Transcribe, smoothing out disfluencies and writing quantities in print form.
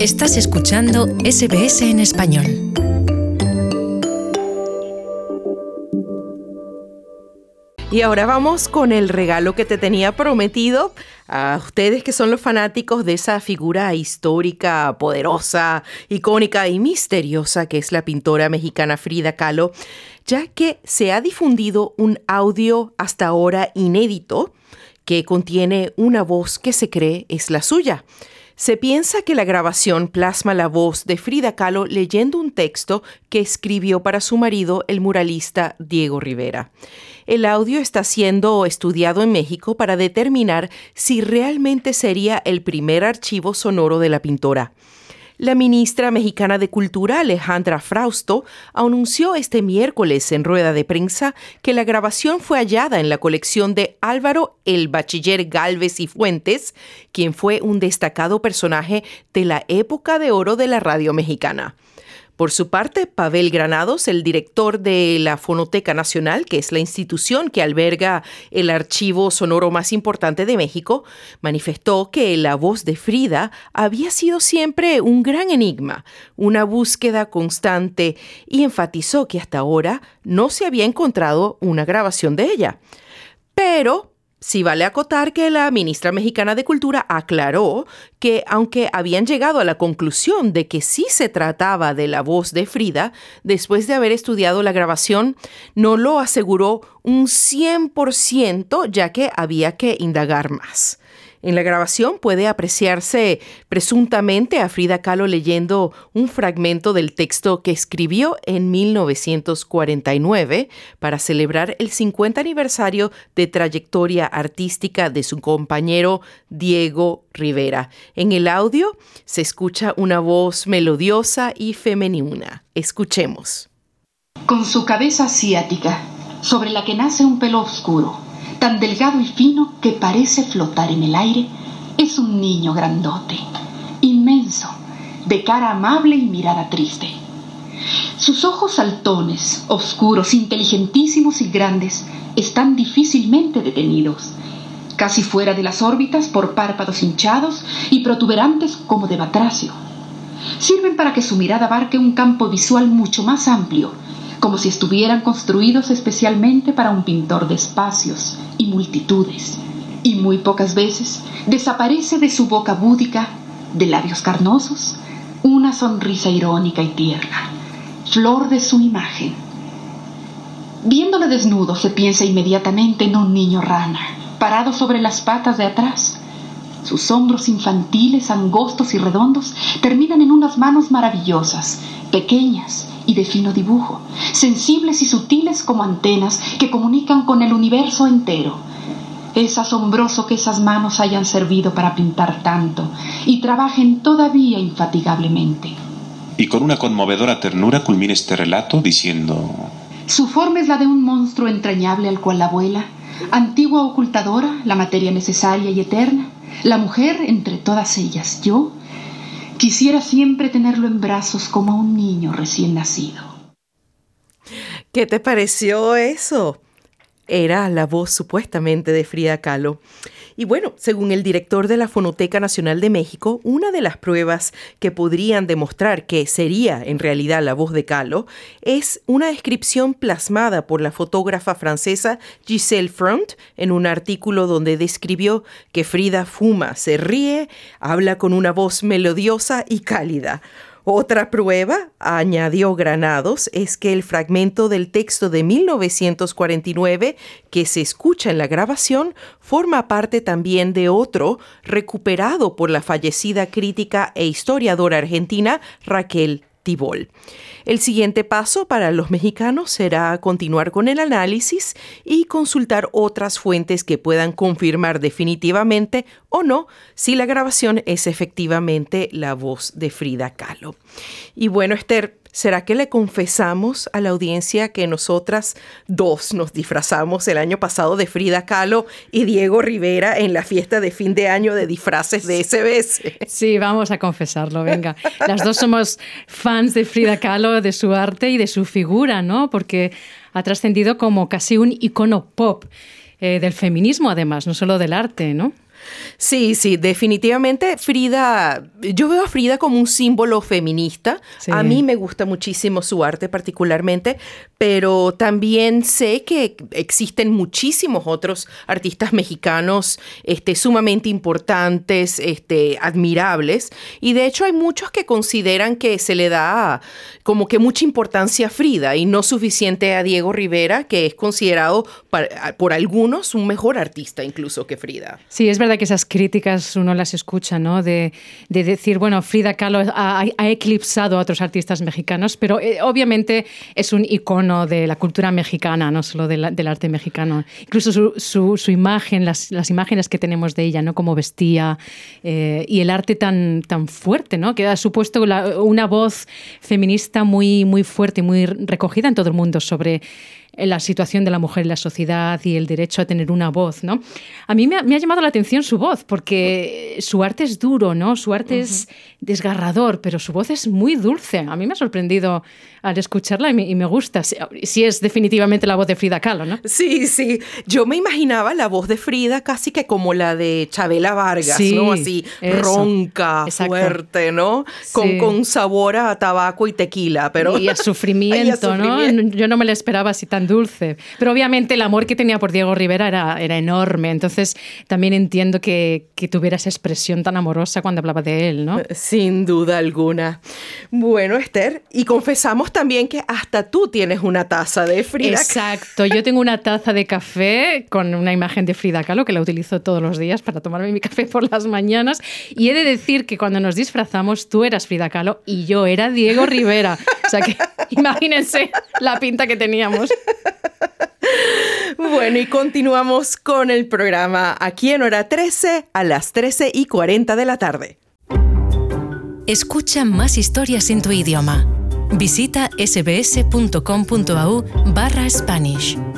Estás escuchando SBS en español. Y ahora vamos con el regalo que te tenía prometido a ustedes que son los fanáticos de esa figura histórica, poderosa, icónica y misteriosa que es la pintora mexicana Frida Kahlo, ya que se ha difundido un audio hasta ahora inédito que contiene una voz que se cree es la suya. Se piensa que la grabación plasma la voz de Frida Kahlo leyendo un texto que escribió para su marido, el muralista Diego Rivera. El audio está siendo estudiado en México para determinar si realmente sería el primer archivo sonoro de la pintora. La ministra mexicana de Cultura, Alejandra Frausto, anunció este miércoles en rueda de prensa que la grabación fue hallada en la colección de Álvaro el Bachiller Gálvez y Fuentes, quien fue un destacado personaje de la época de oro de la radio mexicana. Por su parte, Pavel Granados, el director de la Fonoteca Nacional, que es la institución que alberga el archivo sonoro más importante de México, manifestó que la voz de Frida había sido siempre un gran enigma, una búsqueda constante, y enfatizó que hasta ahora no se había encontrado una grabación de ella. Pero sí vale acotar que la ministra mexicana de Cultura aclaró que, aunque habían llegado a la conclusión de que sí se trataba de la voz de Frida, después de haber estudiado la grabación, no lo aseguró un 100%, ya que había que indagar más. En la grabación puede apreciarse presuntamente a Frida Kahlo leyendo un fragmento del texto que escribió en 1949 para celebrar el 50 aniversario de trayectoria artística de su compañero Diego Rivera. En el audio se escucha una voz melodiosa y femenina. Escuchemos. Con su cabeza asiática, sobre la que nace un pelo oscuro, tan delgado y fino que parece flotar en el aire, es un niño grandote, inmenso, de cara amable y mirada triste. Sus ojos saltones, oscuros, inteligentísimos y grandes, están difícilmente detenidos, casi fuera de las órbitas por párpados hinchados y protuberantes como de batracio. Sirven para que su mirada abarque un campo visual mucho más amplio, como si estuvieran construidos especialmente para un pintor de espacios y multitudes, y muy pocas veces desaparece de su boca búdica, de labios carnosos, una sonrisa irónica y tierna, flor de su imagen. Viéndole desnudo se piensa inmediatamente en un niño rana, parado sobre las patas de atrás. Sus hombros infantiles, angostos y redondos, terminan en unas manos maravillosas, pequeñas y de fino dibujo, sensibles y sutiles como antenas que comunican con el universo entero. Es asombroso que esas manos hayan servido para pintar tanto y trabajen todavía infatigablemente. Y con una conmovedora ternura culmina este relato diciendo: su forma es la de un monstruo entrañable al cual la abuela, antigua ocultadora, la materia necesaria y eterna, la mujer entre todas ellas, yo, quisiera siempre tenerlo en brazos como a un niño recién nacido. ¿Qué te pareció eso? Era la voz supuestamente de Frida Kahlo. Y bueno, según el director de la Fonoteca Nacional de México, una de las pruebas que podrían demostrar que sería en realidad la voz de Kahlo es una descripción plasmada por la fotógrafa francesa Gisèle Front en un artículo donde describió que Frida fuma, se ríe, habla con una voz melodiosa y cálida. Otra prueba, añadió Granados, es que el fragmento del texto de 1949 que se escucha en la grabación forma parte también de otro recuperado por la fallecida crítica e historiadora argentina Raquel Tibol. El siguiente paso para los mexicanos será continuar con el análisis y consultar otras fuentes que puedan confirmar definitivamente o no si la grabación es efectivamente la voz de Frida Kahlo. Y bueno, Esther, ¿será que le confesamos a la audiencia que nosotras dos nos disfrazamos el año pasado de Frida Kahlo y Diego Rivera en la fiesta de fin de año de disfraces de SBS? Sí, vamos a confesarlo, venga. Las dos somos fans de Frida Kahlo, de su arte y de su figura, ¿no? Porque ha trascendido como casi un icono pop del feminismo, además, no solo del arte, ¿no? Sí, sí, definitivamente Frida, yo veo a Frida como un símbolo feminista. Sí. A mí me gusta muchísimo su arte particularmente, pero también sé que existen muchísimos otros artistas mexicanos sumamente importantes, admirables, y de hecho hay muchos que consideran que se le da como que mucha importancia a Frida y no suficiente a Diego Rivera, que es considerado por algunos un mejor artista incluso que Frida. Sí, es verdad que esas críticas uno las escucha, ¿no? De decir, bueno, Frida Kahlo ha eclipsado a otros artistas mexicanos, pero obviamente es un icono de la cultura mexicana, no solo del arte mexicano. Incluso su imagen, las imágenes que tenemos de ella, ¿no? Cómo vestía y el arte tan fuerte, ¿no? Que ha supuesto una voz feminista muy, muy fuerte y muy recogida en todo el mundo sobre la situación de la mujer en la sociedad y el derecho a tener una voz, ¿no? A mí me ha llamado la atención su voz, porque su arte es duro, ¿no? Su arte es desgarrador, pero su voz es muy dulce. A mí me ha sorprendido al escucharla y me gusta. Sí, es definitivamente la voz de Frida Kahlo, ¿no? Sí, sí. Yo me imaginaba la voz de Frida casi que como la de Chabela Vargas, sí, ¿no? Así ronca, exacto. Fuerte, ¿no? Sí. Con sabor a tabaco y tequila, pero... Y a sufrimiento, ¿no? Yo no me la esperaba así tan dulce. Pero obviamente el amor que tenía por Diego Rivera era enorme. Entonces también entiendo que tuviera esa expresión tan amorosa cuando hablaba de él, ¿no? Sin duda alguna. Bueno, Esther, y confesamos también que hasta tú tienes una taza de Frida. Exacto. Yo tengo una taza de café con una imagen de Frida Kahlo que la utilizo todos los días para tomarme mi café por las mañanas. Y he de decir que cuando nos disfrazamos, tú eras Frida Kahlo y yo era Diego Rivera. O sea que imagínense la pinta que teníamos. Bueno, y continuamos con el programa aquí en Hora 13 a las 13:40 de la tarde. Escucha más historias en tu idioma. Visita sbs.com.au/Spanish.